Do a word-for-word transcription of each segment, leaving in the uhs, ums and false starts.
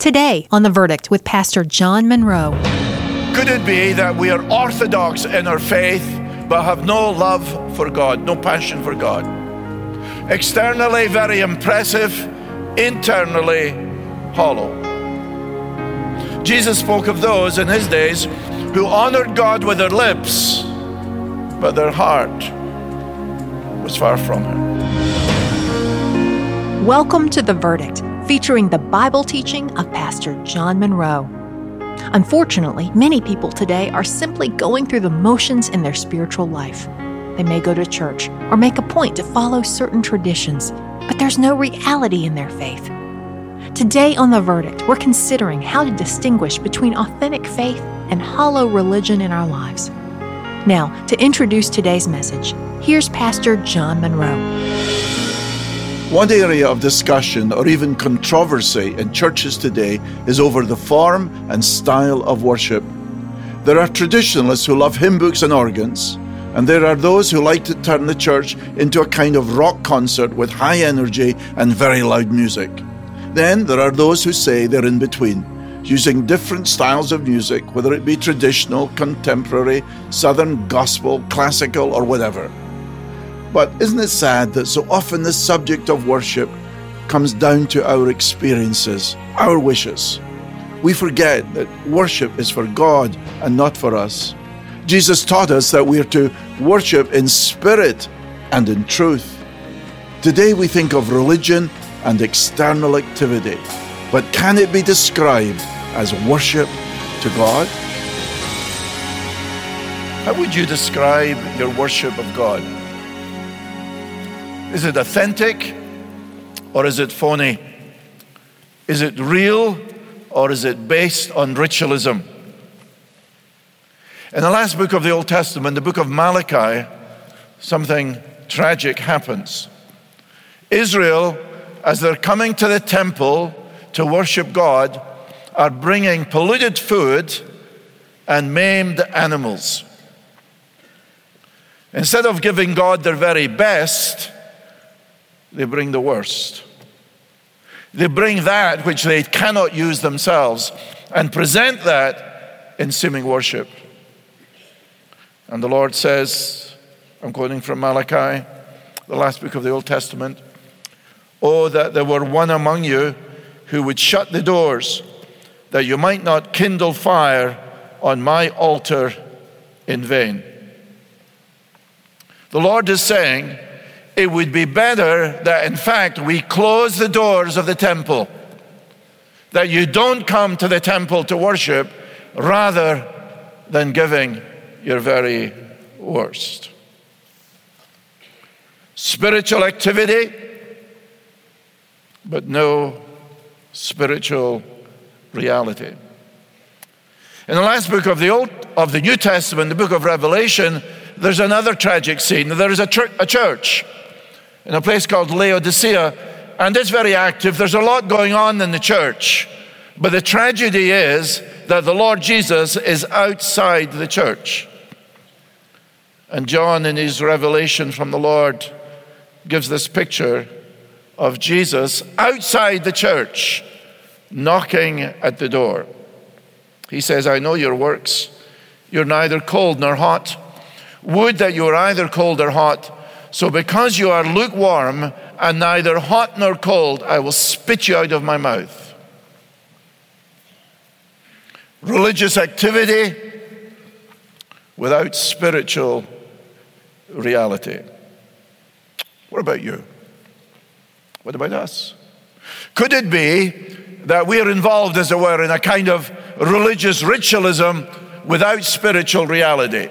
Today on The Verdict with Pastor John Monroe. Could it be that we are orthodox in our faith, but have no love for God, no passion for God? Externally very impressive, internally hollow. Jesus spoke of those in his days who honored God with their lips, but their heart was far from him. Welcome to The Verdict, featuring the Bible teaching of Pastor John Monroe. Unfortunately, many people today are simply going through the motions in their spiritual life. They may go to church or make a point to follow certain traditions, but there's no reality in their faith. Today on The Verdict, we're considering how to distinguish between authentic faith and hollow religion in our lives. Now, to introduce today's message, here's Pastor John Monroe. One area of discussion or even controversy in churches today is over the form and style of worship. There are traditionalists who love hymn books and organs, and there are those who like to turn the church into a kind of rock concert with high energy and very loud music. Then there are those who say they're in between, using different styles of music, whether it be traditional, contemporary, southern gospel, classical, or whatever. But isn't it sad that so often the subject of worship comes down to our experiences, our wishes? We forget that worship is for God and not for us. Jesus taught us that we are to worship in spirit and in truth. Today we think of religion and external activity, but can it be described as worship to God? How would you describe your worship of God? Is it authentic or is it phony? Is it real or is it based on ritualism? In the last book of the Old Testament, the book of Malachi, something tragic happens. Israel, as they're coming to the temple to worship God, are bringing polluted food and maimed animals. Instead of giving God their very best, they bring the worst. They bring that which they cannot use themselves and present that in seeming worship. And the Lord says, I'm quoting from Malachi, the last book of the Old Testament, "Oh, that there were one among you who would shut the doors, that you might not kindle fire on my altar in vain." The Lord is saying, it would be better that, in fact, we close the doors of the temple, that you don't come to the temple to worship, rather than giving your very worst. Spiritual activity, but no spiritual reality. In the last book of the Old of the New Testament, the book of Revelation, there's another tragic scene. There is a, church, a church in a place called Laodicea, and it's very active. There's a lot going on in the church, but the tragedy is that the Lord Jesus is outside the church. And John, in his revelation from the Lord, gives this picture of Jesus outside the church, knocking at the door. He says, "I know your works. You're neither cold nor hot. Would that you were either cold or hot. So because you are lukewarm and neither hot nor cold, I will spit you out of my mouth." Religious activity without spiritual reality. What about you? What about us? Could it be that we are involved, as it were, in a kind of religious ritualism without spiritual reality?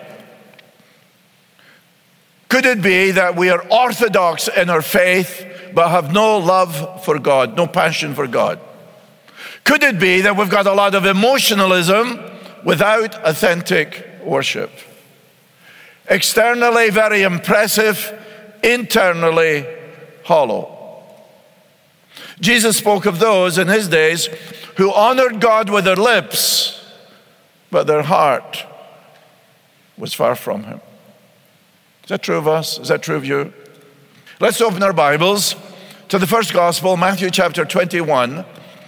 Could it be that we are orthodox in our faith, but have no love for God, no passion for God? Could it be that we've got a lot of emotionalism without authentic worship? Externally very impressive, internally hollow. Jesus spoke of those in his days who honored God with their lips, but their heart was far from him. Is that true of us? Is that true of you? Let's open our Bibles to the first gospel, Matthew chapter twenty-one.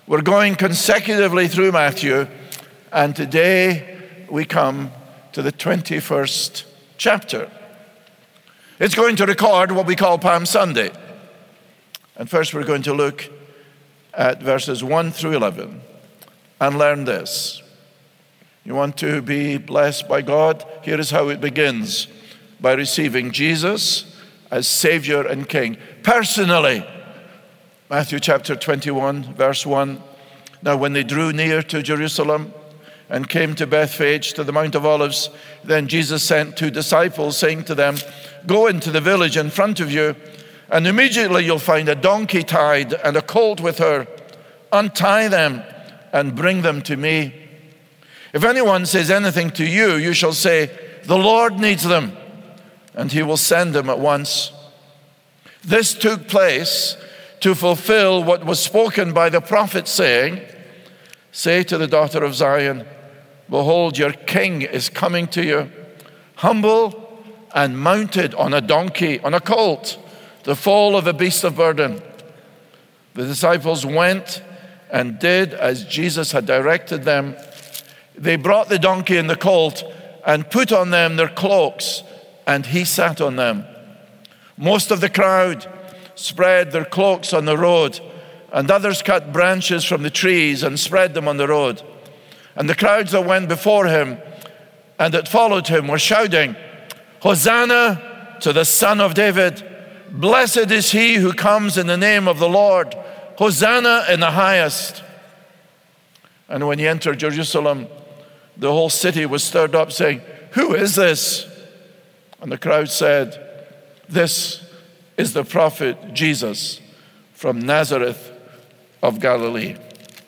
We're going consecutively through Matthew, and today we come to the twenty-first chapter. It's going to record what we call Palm Sunday. And first we're going to look at verses one through eleven and learn this. You want to be blessed by God? Here is how it begins: by receiving Jesus as Savior and King personally. Matthew chapter twenty-one, verse one. Now when they drew near to Jerusalem and came to Bethphage, to the Mount of Olives, then Jesus sent two disciples, saying to them, "Go into the village in front of you, and immediately you'll find a donkey tied and a colt with her. Untie them and bring them to me. If anyone says anything to you, you shall say, 'The Lord needs them,' and he will send them at once." This took place to fulfill what was spoken by the prophet, saying, "Say to the daughter of Zion, behold, your king is coming to you, humble and mounted on a donkey, on a colt, the foal of a beast of burden." The disciples went and did as Jesus had directed them. They brought the donkey and the colt and put on them their cloaks, and he sat on them. Most of the crowd spread their cloaks on the road, and others cut branches from the trees and spread them on the road. And the crowds that went before him and that followed him were shouting, "Hosanna to the Son of David! Blessed is he who comes in the name of the Lord! Hosanna in the highest!" And when he entered Jerusalem, the whole city was stirred up, saying, "Who is this?" And the crowd said, "This is the prophet Jesus from Nazareth of Galilee."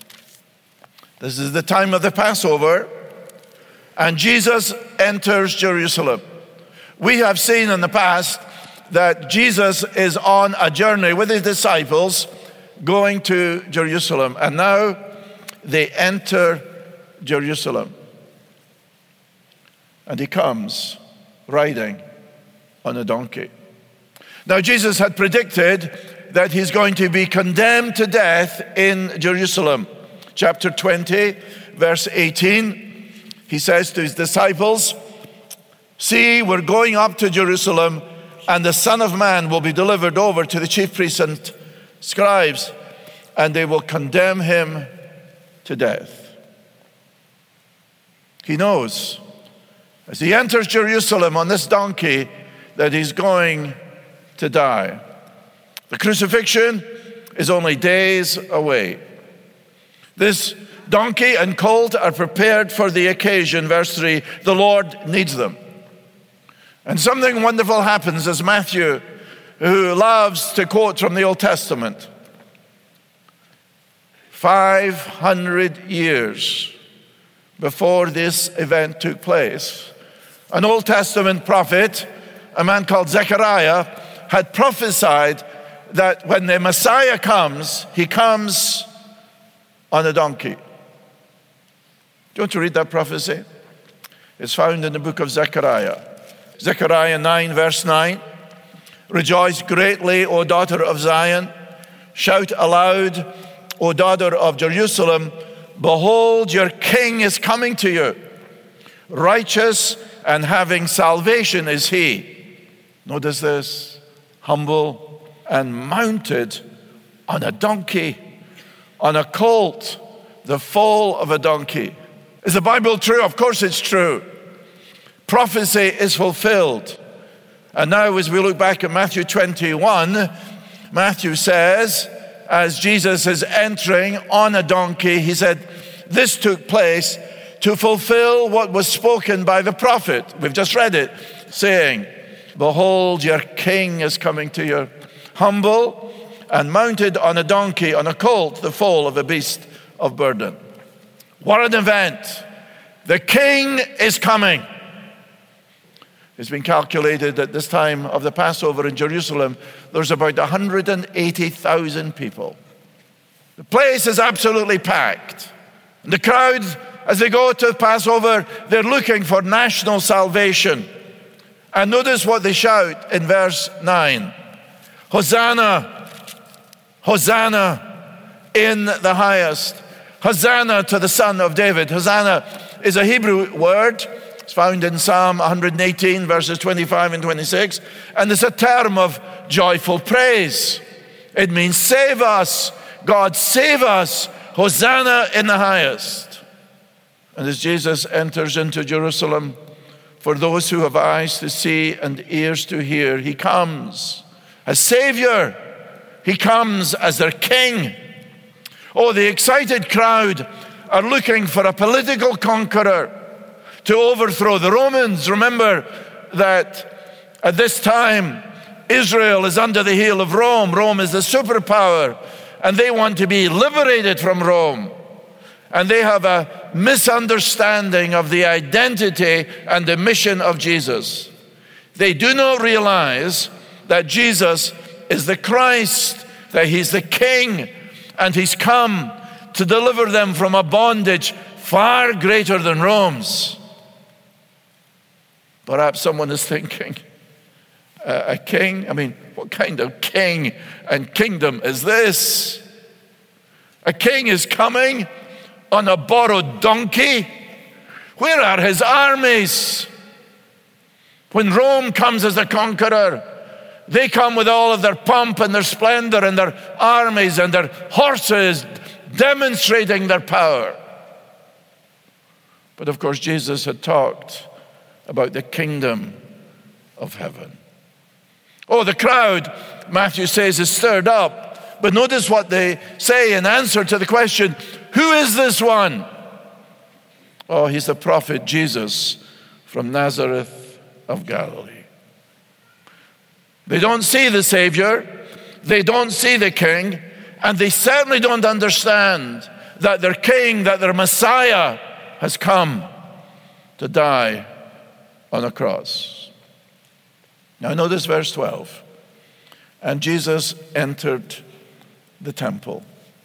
This is the time of the Passover, and Jesus enters Jerusalem. We have seen in the past that Jesus is on a journey with his disciples going to Jerusalem, and now they enter Jerusalem. And he comes riding on a donkey. Now, Jesus had predicted that he's going to be condemned to death in Jerusalem. Chapter twenty, verse eighteen, he says to his disciples, "See, we're going up to Jerusalem, and the Son of Man will be delivered over to the chief priests and scribes, and they will condemn him to death." He knows, as he enters Jerusalem on this donkey, that he's going to die. The crucifixion is only days away. This donkey and colt are prepared for the occasion. Verse three, the Lord needs them. And something wonderful happens as Matthew, who loves to quote from the Old Testament, five hundred years before this event took place, an Old Testament prophet, a man called Zechariah, had prophesied that when the Messiah comes, he comes on a donkey. Do you want to read that prophecy? It's found in the book of Zechariah. Zechariah nine, verse nine. "Rejoice greatly, O daughter of Zion. Shout aloud, O daughter of Jerusalem. Behold, your king is coming to you. Righteous and having salvation is he." Notice this. Humble and mounted on a donkey, on a colt, the foal of a donkey. Is the Bible true? Of course it's true. Prophecy is fulfilled. And now as we look back at Matthew twenty-one, Matthew says, as Jesus is entering on a donkey, he said, this took place to fulfill what was spoken by the prophet. We've just read it, saying, "Behold, your king is coming to you, humble and mounted on a donkey, on a colt, the foal of a beast of burden." What an event. The king is coming. It's been calculated at this time of the Passover in Jerusalem, there's about one hundred eighty thousand people. The place is absolutely packed. And the crowd, as they go to Passover, they're looking for national salvation. And notice what they shout in verse nine. "Hosanna, Hosanna in the highest. Hosanna to the Son of David. Hosanna is a Hebrew word. It's found in Psalm one eighteen, verses twenty-five and twenty-six. And it's a term of joyful praise. It means save us. God, save us. Hosanna in the highest. And as Jesus enters into Jerusalem, for those who have eyes to see and ears to hear, he comes as Savior. He comes as their King. Oh, the excited crowd are looking for a political conqueror to overthrow the Romans. Remember that at this time, Israel is under the heel of Rome. Rome is the superpower, and they want to be liberated from Rome. And they have a misunderstanding of the identity and the mission of Jesus. They do not realize that Jesus is the Christ, that he's the King, and he's come to deliver them from a bondage far greater than Rome's. Perhaps someone is thinking, uh, a king? I mean, what kind of king and kingdom is this? A king is coming on a borrowed donkey? Where are his armies? When Rome comes as a conqueror, they come with all of their pomp and their splendor and their armies and their horses demonstrating their power. But of course, Jesus had talked about the kingdom of heaven. Oh, the crowd, Matthew says, is stirred up. But notice what they say in answer to the question, who is this one? Oh, he's the prophet Jesus from Nazareth of Galilee. They don't see the Savior, they don't see the King, and they certainly don't understand that their King, that their Messiah has come to die on a cross. Now notice verse twelve. And Jesus entered the temple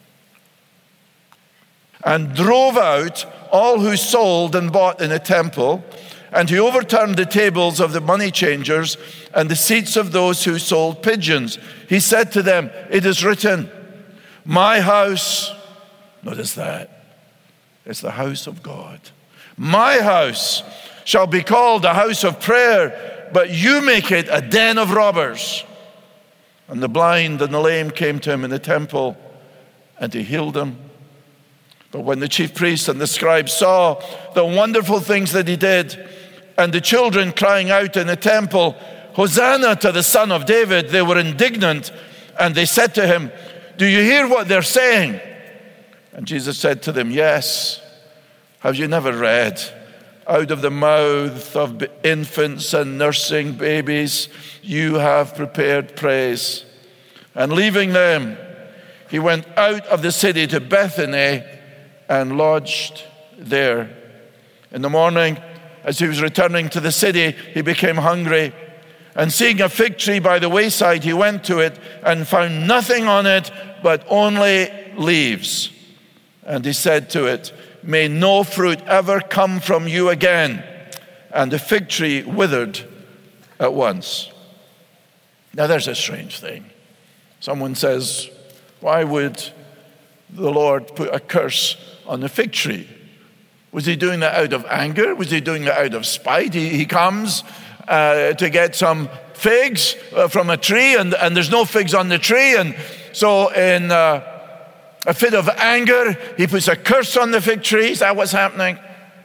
and drove out all who sold and bought in the temple, and he overturned the tables of the money changers and the seats of those who sold pigeons. He said to them, it is written, my house, notice that, it's the house of God. My house shall be called a house of prayer, but you make it a den of robbers. And the blind and the lame came to him in the temple, and he healed them. But when the chief priests and the scribes saw the wonderful things that he did, and the children crying out in the temple, Hosanna to the Son of David, they were indignant, and they said to him, do you hear what they're saying? And Jesus said to them, yes. Have you never read, out of the mouth of infants and nursing babies, you have prepared praise. And leaving them, he went out of the city to Bethany and lodged there. In the morning, as he was returning to the city, he became hungry. And seeing a fig tree by the wayside, he went to it and found nothing on it but only leaves. And he said to it, may no fruit ever come from you again. And the fig tree withered at once. Now there's a strange thing. Someone says, why would the Lord put a curse on the fig tree? Was he doing that out of anger? Was he doing that out of spite? He, he comes uh, to get some figs uh, from a tree, and, and there's no figs on the tree. And so in uh, a fit of anger, he puts a curse on the fig tree. Is that what's happening?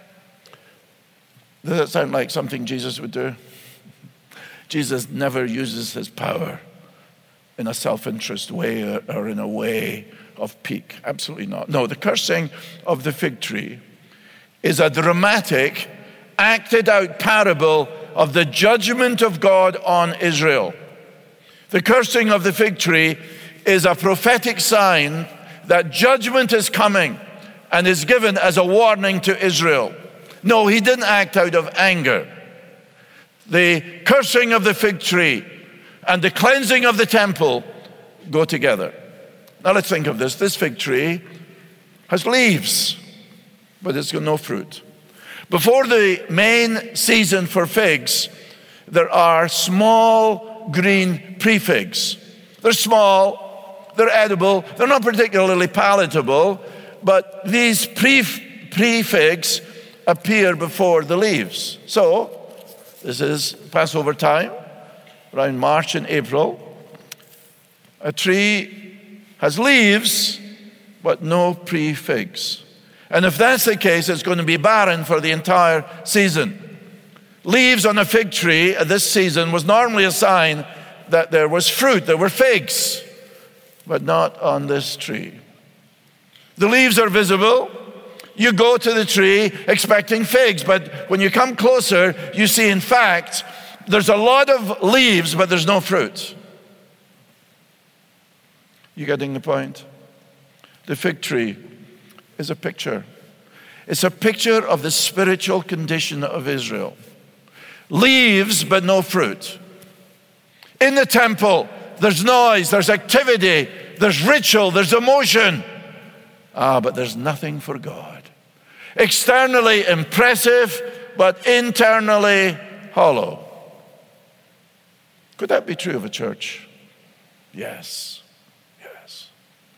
Does that sound like something Jesus would do? Jesus never uses his power in a self-interest way or, or in a way of pique. Absolutely not. No, the cursing of the fig tree is a dramatic, acted out parable of the judgment of God on Israel. The cursing of the fig tree is a prophetic sign that judgment is coming and is given as a warning to Israel. No, he didn't act out of anger. The cursing of the fig tree and the cleansing of the temple go together. Now let's think of this. This fig tree has leaves, but it's got no fruit. Before the main season for figs, there are small green pre-figs. They're small, they're edible. They're not particularly palatable, but these pre, pre-figs appear before the leaves. So, this is Passover time, around March and April. A tree has leaves, but no pre-figs. And if that's the case, it's going to be barren for the entire season. Leaves on a fig tree at this season was normally a sign that there was fruit, there were figs, but not on this tree. The leaves are visible. You go to the tree expecting figs, but when you come closer, you see, in fact, there's a lot of leaves, but there's no fruit. You getting the point? The fig tree is a picture. It's a picture of the spiritual condition of Israel. Leaves, but no fruit. In the temple, there's noise, there's activity, there's ritual, there's emotion. Ah, but there's nothing for God. Externally impressive, but internally hollow. Could that be true of a church? Yes. Yes.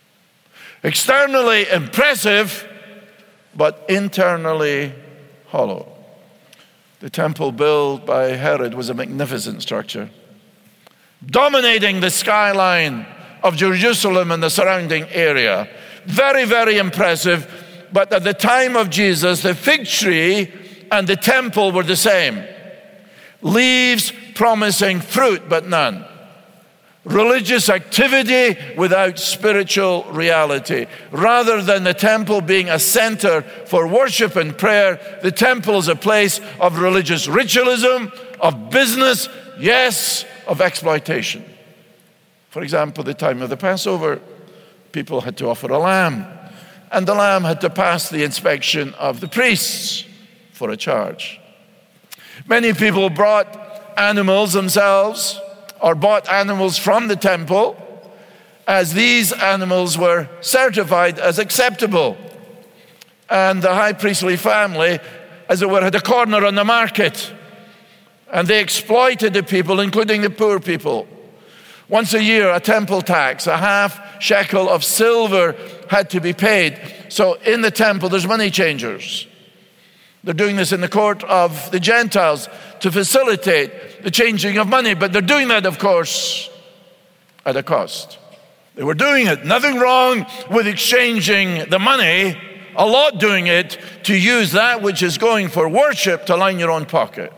Externally impressive, but internally hollow. The temple built by Herod was a magnificent structure, dominating the skyline of Jerusalem and the surrounding area. Very, very impressive. But at the time of Jesus, the fig tree and the temple were the same. Leaves promising fruit, but none. Religious activity without spiritual reality. Rather than the temple being a center for worship and prayer, the temple is a place of religious ritualism, of business, yes, of exploitation. For example, the time of the Passover, people had to offer a lamb, and the lamb had to pass the inspection of the priests for a charge. Many people brought animals themselves, or bought animals from the temple, as these animals were certified as acceptable. And the high priestly family, as it were, had a corner on the market. And they exploited the people, including the poor people. Once a year, a temple tax, a half shekel of silver had to be paid. So in the temple, there's money changers. They're doing this in the court of the Gentiles to facilitate the changing of money. But they're doing that, of course, at a cost. They were doing it. Nothing wrong with exchanging the money. A lot doing it to use that which is going for worship to line your own pocket.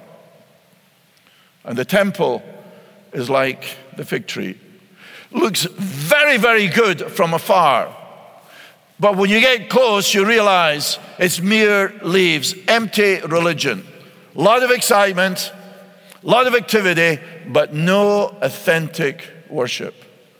And the temple is like the fig tree. Looks very, very good from afar. But when you get close, you realize it's mere leaves, empty religion. A lot of excitement, a lot of activity, but no authentic worship.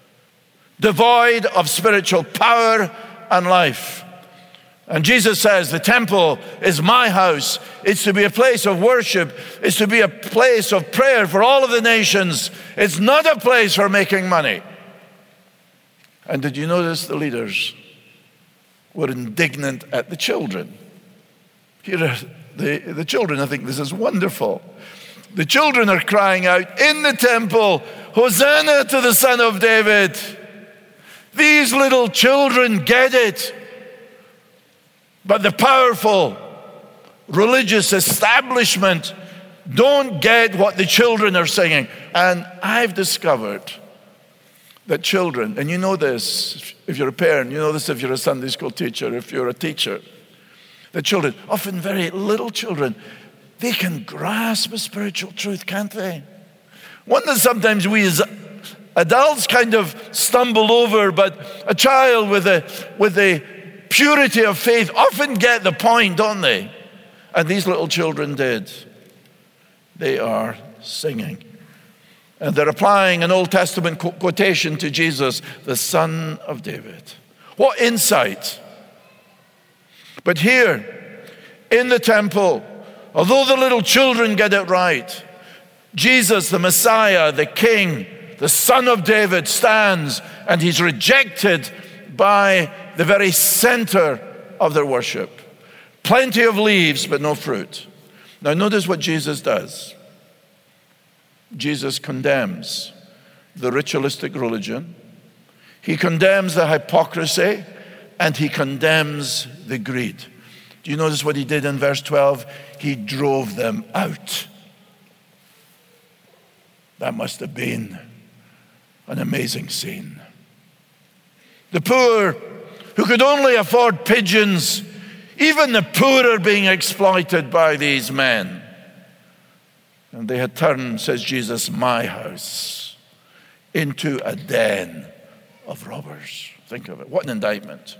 Devoid of spiritual power and life. And Jesus says, the temple is my house. It's to be a place of worship. It's to be a place of prayer for all of the nations. It's not a place for making money. And did you notice the leaders were indignant at the children? Here are the, the children. I think this is wonderful. The children are crying out in the temple, Hosanna to the Son of David. These little children get it. But the powerful religious establishment don't get what the children are singing. And I've discovered that children, and you know this if you're a parent, you know this if you're a Sunday school teacher, if you're a teacher, that children, often very little children, they can grasp a spiritual truth, can't they? One that sometimes we as adults kind of stumble over, but a child with a with a purity of faith often get the point, don't they? And these little children did. They are singing. And they're applying an Old Testament quotation to Jesus, the Son of David. What insight. But here, in the temple, although the little children get it right, Jesus, the Messiah, the King, the Son of David, stands, and he's rejected by the very center of their worship. Plenty of leaves, but no fruit. Now notice what Jesus does. Jesus condemns the ritualistic religion. He condemns the hypocrisy and he condemns the greed. Do you notice what he did in verse twelve? He drove them out. That must have been an amazing scene. The poor who could only afford pigeons, even the poor are being exploited by these men. And they had turned, says Jesus, my house into a den of robbers. Think of it. What an indictment.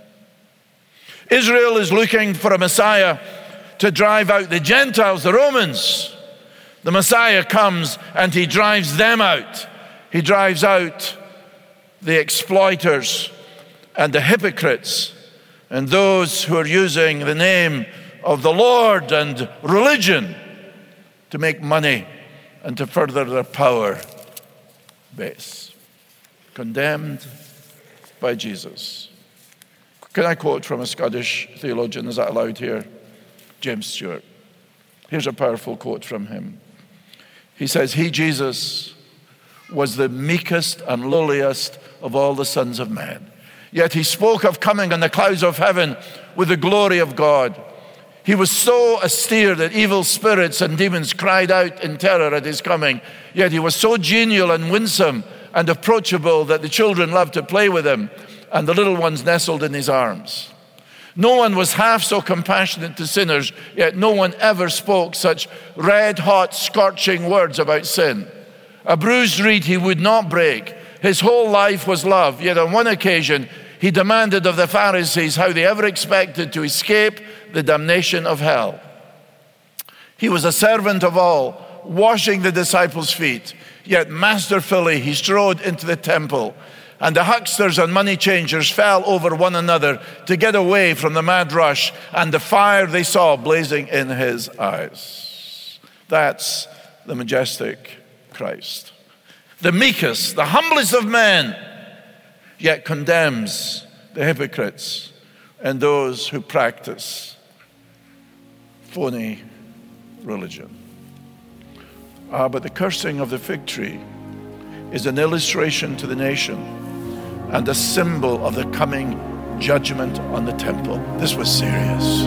Israel is looking for a Messiah to drive out the Gentiles, the Romans. The Messiah comes and he drives them out. He drives out the exploiters and the hypocrites and those who are using the name of the Lord and religion to make money and to further their power base. Condemned by Jesus. Can I quote from a Scottish theologian? Is that allowed here? James Stewart. Here's a powerful quote from him. He says, he, Jesus, was the meekest and lowliest of all the sons of men. Yet he spoke of coming on the clouds of heaven with the glory of God. He was so austere that evil spirits and demons cried out in terror at his coming. Yet he was so genial and winsome and approachable that the children loved to play with him and the little ones nestled in his arms. No one was half so compassionate to sinners, yet no one ever spoke such red-hot, scorching words about sin. A bruised reed he would not break. His whole life was love, yet on one occasion he demanded of the Pharisees how they ever expected to escape the damnation of hell. He was a servant of all, washing the disciples' feet, yet masterfully he strode into the temple, and the hucksters and money changers fell over one another to get away from the mad rush and the fire they saw blazing in his eyes. That's the majestic Christ. The meekest, the humblest of men, yet condemns the hypocrites and those who practice phony religion. Ah, but the cursing of the fig tree is an illustration to the nation and a symbol of the coming judgment on the temple. This was serious.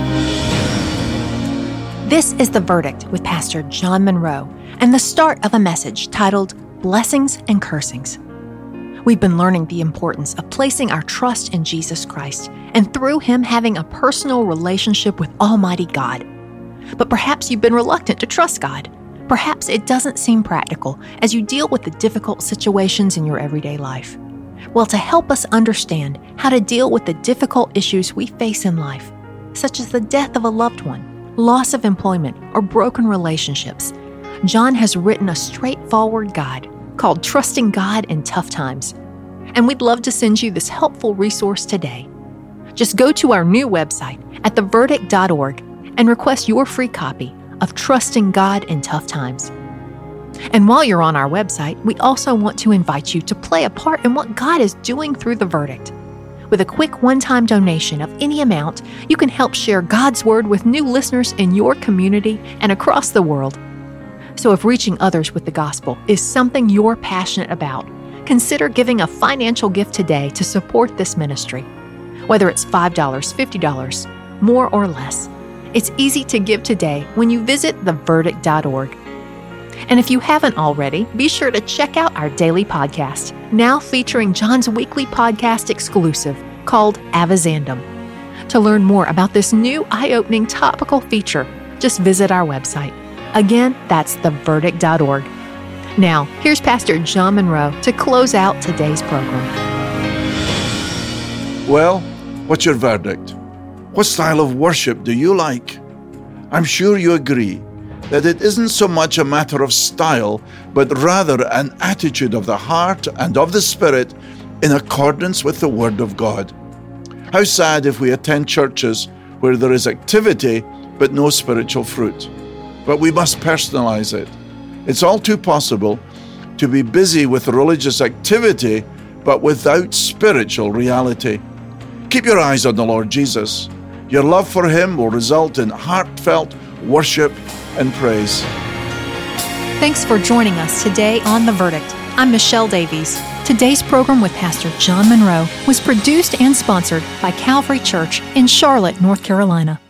This is The Verdict with Pastor John Monroe and the start of a message titled Blessings and Cursings. We've been learning the importance of placing our trust in Jesus Christ and through Him having a personal relationship with Almighty God. But perhaps you've been reluctant to trust God. Perhaps it doesn't seem practical as you deal with the difficult situations in your everyday life. Well, to help us understand how to deal with the difficult issues we face in life, such as the death of a loved one, loss of employment, or broken relationships, John has written a straightforward guide called Trusting God in Tough Times. And we'd love to send you this helpful resource today. Just go to our new website at the verdict dot org and request your free copy of Trusting God in Tough Times. And while you're on our website, we also want to invite you to play a part in what God is doing through The Verdict. With a quick one-time donation of any amount, you can help share God's Word with new listeners in your community and across the world. So if reaching others with the gospel is something you're passionate about, consider giving a financial gift today to support this ministry. Whether it's five dollars, fifty dollars, more or less, it's easy to give today when you visit the verdict dot org. And if you haven't already, be sure to check out our daily podcast, now featuring John's weekly podcast exclusive called Avizandum. To learn more about this new eye-opening topical feature, just visit our website. Again, that's the verdict dot org. Now, here's Pastor John Monroe to close out today's program. Well, what's your verdict? What style of worship do you like? I'm sure you agree that it isn't so much a matter of style, but rather an attitude of the heart and of the spirit in accordance with the Word of God. How sad if we attend churches where there is activity but no spiritual fruit. But we must personalize it. It's all too possible to be busy with religious activity but without spiritual reality. Keep your eyes on the Lord Jesus. Your love for Him will result in heartfelt worship and praise. Thanks for joining us today on The Verdict. I'm Michelle Davies. Today's program with Pastor John Monroe was produced and sponsored by Calvary Church in Charlotte, North Carolina.